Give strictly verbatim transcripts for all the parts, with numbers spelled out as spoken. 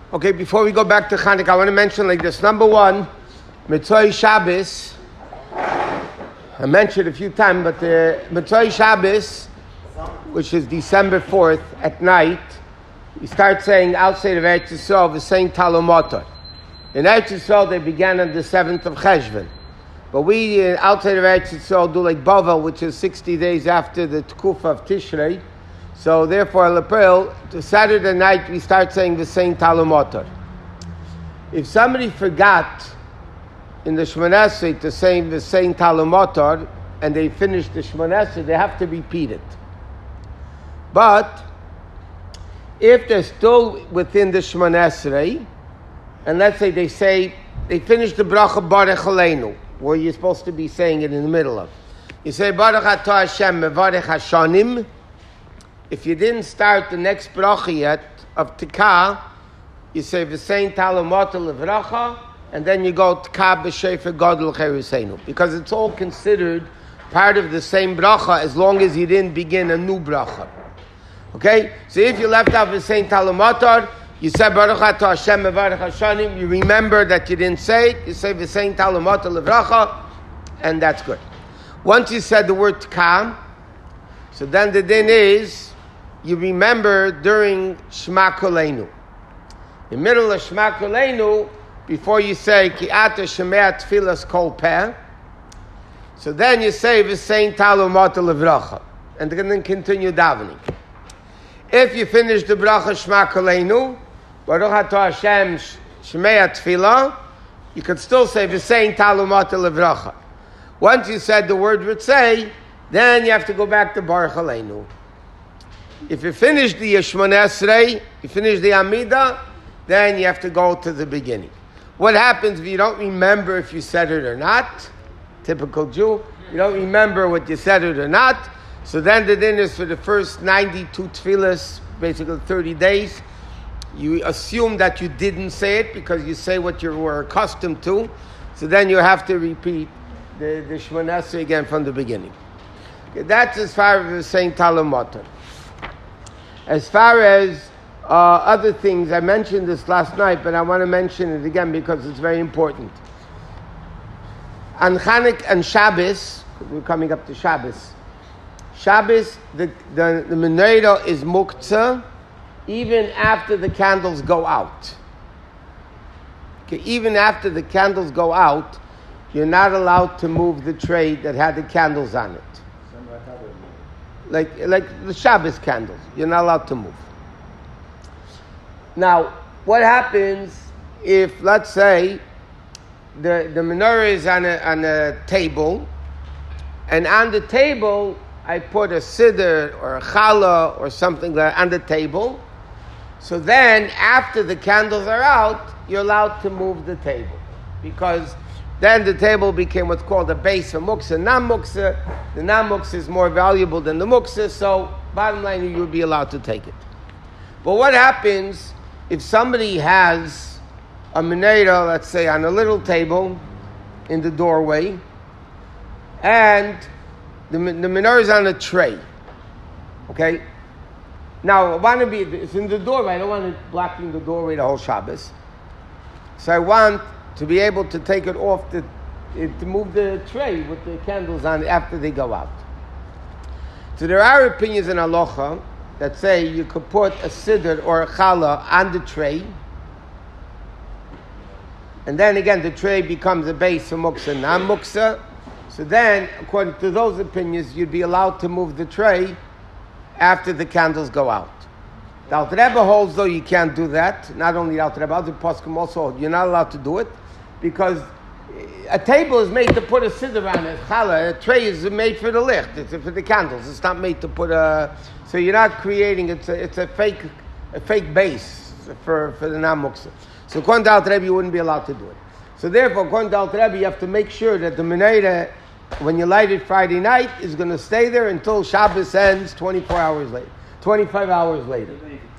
Okay, before we go back to Chanukah, I want to mention like this. Number one, Mitzvah Shabbos. I mentioned it a few times, but the Mitzvah Shabbos, which is December fourth at night, you start saying outside of Eretz Yisrael, the saying Talomotor. In Eretz Yisrael, they began on the seventh of Cheshvan. But we, uh, outside of Eretz Yisrael, do like Bavel, which is sixty days after the Tkufa of Tishrei. So therefore, L'April, to Saturday night, we start saying the same Talomotor. If somebody forgot in the Shmoneh Esrei to say the same Talomotor, and they finish the Shmoneh Esrei, they have to repeat it. But if they're still within the Shmoneh Esrei, and let's say they say, they finish the Bracha Baruch Aleinu, where you're supposed to be saying it in the middle of. You say, Baruch Atah Hashem Mevarech Hashanim. If you didn't start the next bracha yet of Tikah, you say V'sein Talomot Levracha, and then you go Tikah B'Shefer Gadol Cheruseinu, because it's all considered part of the same bracha as long as you didn't begin a new bracha. Okay? So if you left out V'sein Talomotar, you said Baruch Atah Hashem Mevarech Hashanim, you remember that you didn't say it, you say V'sein Talomot Levracha, and that's good. Once you said the word Tikah, so then the din is, you remember during Shema Koleinu. In the middle of Shema Koleinu, before you say Ki Ata Shemea Tfilas Kol Peh, so then you say V'sein Talomot Levracha, and then continue davening. If you finish the bracha Shema Koleinu, Baruch Atah Hashem Shemea Tfilah, you could still say V'sein Talomot Levracha. Once you said the word Ritzei, then you have to go back to Baruch Aleinu. If you finish the Shmoneh Esrei, you finish the Amida, then you have to go to the beginning. What happens if you don't remember if you said it or not? Typical Jew. You don't remember what you said it or not. So then the din is for the first ninety-two tefillas, basically thirty days. You assume that you didn't say it because you say what you were accustomed to. So then you have to repeat the, the Shmoneh Esrei again from the beginning. Okay, that's as far as saying Talomotor. As far as uh, other things, I mentioned this last night, but I want to mention it again because it's very important. On Chanukah and Shabbos, we're coming up to Shabbos. Shabbos, the, the, the menorah is muktzah even after the candles go out. Okay, even after the candles go out, you're not allowed to move the tray that had the candles on it. Like, like the Shabbos candles. You're not allowed to move. Now, what happens if, let's say, the, the menorah is on a, on a table, and on the table, I put a siddur or a challah or something like that on the table. So then, after the candles are out, you're allowed to move the table. Because then the table became what's called a base for muktzah, non-muktzah. The non-muktzah is more valuable than the muktzah, so bottom line, you would be allowed to take it. But what happens if somebody has a menorah, let's say, on a little table in the doorway, and the, the menorah is on a tray, okay? Now, I want to be, it's in the doorway, I don't want it blocking the doorway the whole Shabbos. So I want to be able to take it off, the, to move the tray with the candles on after they go out. So there are opinions in halacha that say you could put a siddur or a challah on the tray, and then again the tray becomes a base for muktzah, non-muktzah. So then, according to those opinions, you'd be allowed to move the tray after the candles go out. The Alter Rebbe holds, though, you can't do that. Not only the Alter Rebbe, other poskim also hold, you're not allowed to do it, because a table is made to put a siddur on it, challah. A tray is made for the licht, it's for the candles. It's not made to put a. So you're not creating. It's a, it's a fake, a fake base for, for the non-muktzah. So according to Alter Rebbe, you wouldn't be allowed to do it. So therefore, according to Alter Rebbe, you have to make sure that the menorah, when you light it Friday night, is going to stay there until Shabbos ends twenty-four hours later, twenty-five hours later.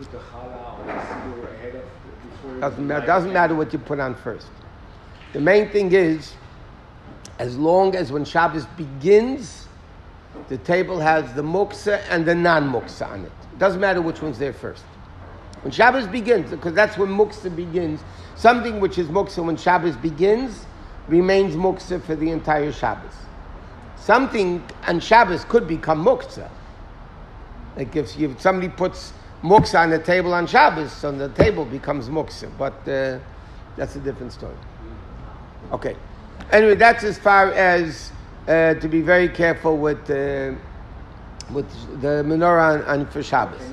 Doesn't matter, doesn't matter what you put on first. The main thing is, as long as when Shabbos begins, the table has the muktzah and the non-muktzah on it. It doesn't matter which one's there first. When Shabbos begins, because that's when muksa begins. Something which is muksa when Shabbos begins remains muksa for the entire Shabbos. Something on Shabbos could become muksa. Like if, you, if somebody puts muksa on the table on Shabbos, so the table becomes muksa. But uh, that's a different story. Okay. Anyway, that's as far as uh, to be very careful with uh, with the menorah on, on for Shabbos.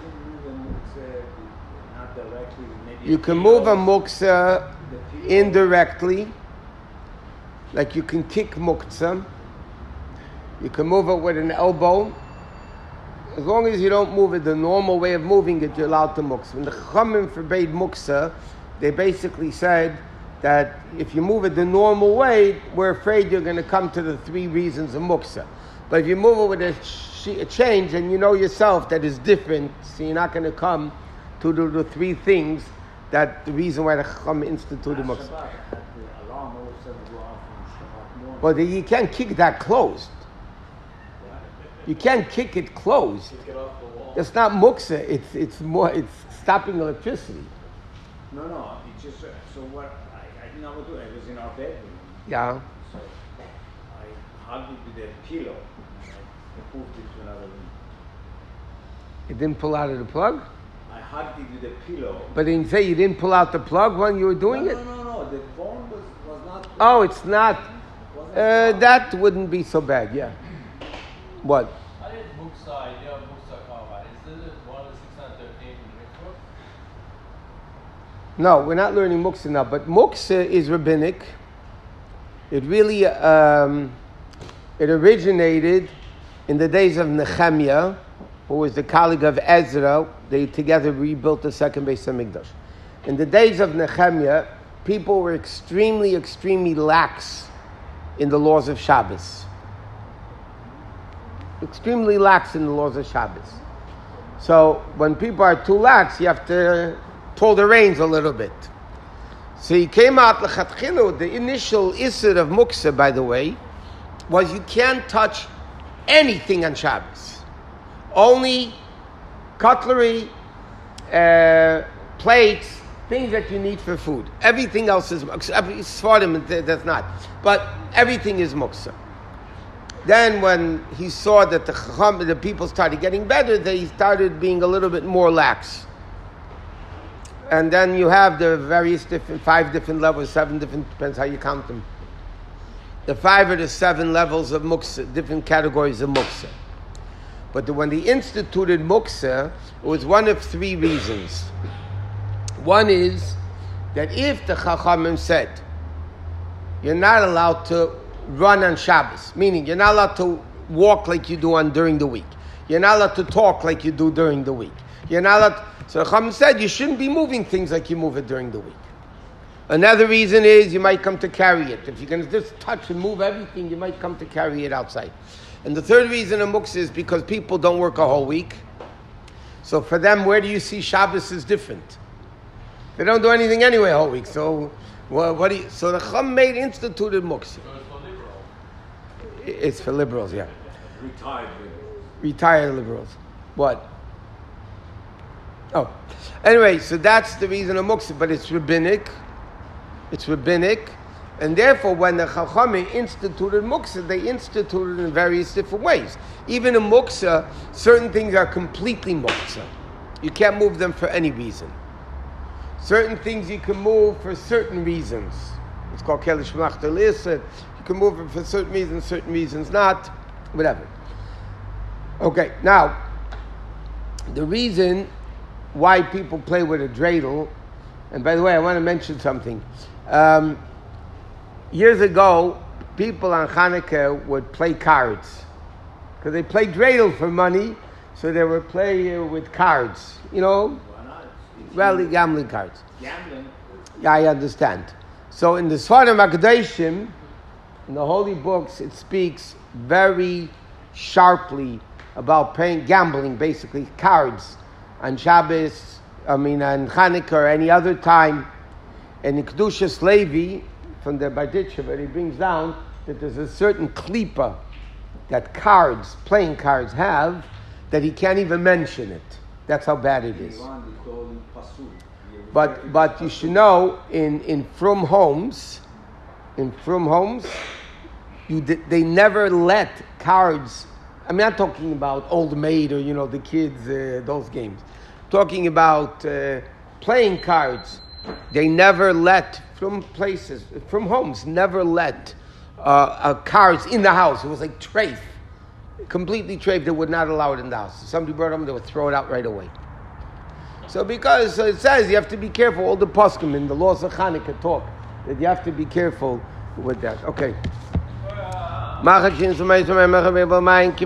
You can move a muksa indirectly, like you can kick muktzah. You can move it with an elbow. As long as you don't move it the normal way of moving it, you're allowed to muksa. When the Chachamim forbade muksa, they basically said that if you move it the normal way, we're afraid you're going to come to the three reasons of muksa. But if you move it with a, sh- a change and you know yourself that is different, so you're not going to come to do the three things that the reason why the Chacham instituted muksa. But well, you can't kick that closed. You can't kick it closed. It's not muksa. It's it's more. It's stopping electricity. No, no. It's just uh, so what I, I didn't know what to do. I was in our bedroom. Yeah. So I hugged it with a pillow. And I moved it to another room. It didn't pull out of the plug. I hugged it with a pillow. But didn't you say you didn't pull out the plug when you were doing no, it? No, no, no. The phone was was not. Oh, it's not. Uh, that wouldn't be so bad. Yeah. What? I did muksa. You know muksa kava. Is this one of the six hundred thirteen in the mikvah? No, we're not learning muksa now. But muksa is rabbinic. It really um, it originated in the days of Nehemiah, who was the colleague of Ezra. They together rebuilt the second Beis Hamikdash. In the days of Nehemiah, people were extremely, extremely lax in the laws of Shabbos. Extremely lax in the laws of Shabbos. So when people are too lax, you have to pull the reins a little bit. So he came out, l'chatchilu, the initial isser of muksa, by the way, was you can't touch anything on Shabbos. Only cutlery, uh, plates, things that you need for food. Everything else is muksa. Svardim, that's not. But everything is muksa. Then when he saw that the chacham, the people started getting better, they started being a little bit more lax. And then you have the various different, five different levels, seven different, depends how you count them. The five or the seven levels of muksa, different categories of muksa. But the, when they instituted muksa, it was one of three reasons. One is that if the chachamim said, you're not allowed to run on Shabbos, meaning you're not allowed to walk like you do on during the week. You're not allowed to talk like you do during the week. You're not allowed. To, so the Chacham said you shouldn't be moving things like you move it during the week. Another reason is you might come to carry it. If you're going to just touch and move everything, you might come to carry it outside. And the third reason of muksa is because people don't work a whole week. So for them, where do you see Shabbos is different? They don't do anything anyway a whole week. So well, what do you, so the Chacham made instituted muksa. It's for liberals, yeah. Retired liberals. Retired liberals. What? Oh. Anyway, so that's the reason of muksa, but it's rabbinic. It's rabbinic. And therefore, when the Chachamim instituted muksa, they instituted in various different ways. Even in muksa, certain things are completely muksa. You can't move them for any reason. Certain things you can move for certain reasons. It's called Kelish Machtalis. You can move it for certain reasons, certain reasons not, whatever. Okay, now, the reason why people play with a dreidel, and by the way, I want to mention something. Um, years ago, people on Hanukkah would play cards. Because they played dreidel for money, so they would play uh, with cards. You know? Well, the gambling cards. Gambling? Yeah, I understand. So in the Sfarim HaKadoshim, in the holy books, it speaks very sharply about playing gambling, basically cards, on Shabbos, I mean on Hanukkah or any other time. And in Kedushas Levi, from the Barditchever, he brings down that there's a certain klipa that cards, playing cards have, that he can't even mention it. That's how bad it is. Iran, they call pasul. But but you should know in in from homes, in from homes, you they never let cards. I'm not talking about Old Maid or you know the kids uh, those games. I'm talking about uh, playing cards. They never let from places from homes. Never let uh, uh, cards in the house. It was like treif, completely treif. They would not allow it in the house. If somebody brought them, they would throw it out right away. So because it says you have to be careful, all the poskim in the laws of Hanukkah talk that you have to be careful with that. Okay.